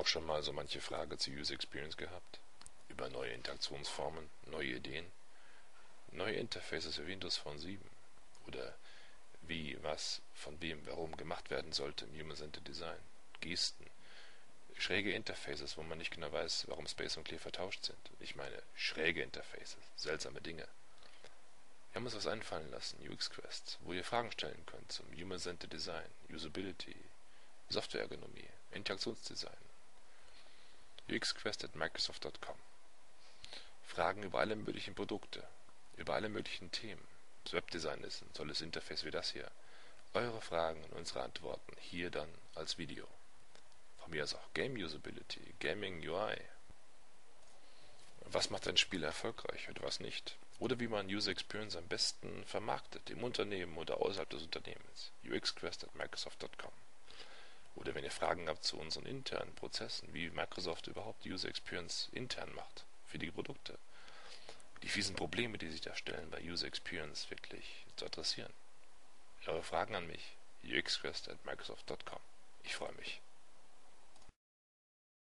Auch schon mal so manche Frage zu User Experience gehabt? Über neue Interaktionsformen, neue Ideen, neue Interfaces für Windows Phone 7 oder wie, was, von wem, warum gemacht werden sollte im Human-Centered Design, Gesten, schräge Interfaces, wo man nicht genau weiß, warum Space und Clear vertauscht sind. Ich meine, schräge Interfaces, seltsame Dinge. Wir haben uns was einfallen lassen, UX-Quests, wo ihr Fragen stellen könnt zum Human-Centered Design, Usability, Softwareergonomie, Interaktionsdesign. uxquest@microsoft.com. Fragen über alle möglichen Produkte, über alle möglichen Themen. Das Webdesign ist ein tolles Interface wie das hier. Eure Fragen und unsere Antworten hier dann als Video. Von mir aus auch Game Usability, Gaming UI. Was macht ein Spiel erfolgreich oder was nicht? Oder wie man User Experience am besten vermarktet, im Unternehmen oder außerhalb des Unternehmens. uxquest@microsoft.com. Oder wenn ihr Fragen habt zu unseren internen Prozessen, wie Microsoft überhaupt User Experience intern macht, für die Produkte. Die fiesen Probleme, die sich da stellen bei User Experience wirklich zu adressieren. Eure Fragen an mich, uxquest@microsoft.com. Ich freue mich.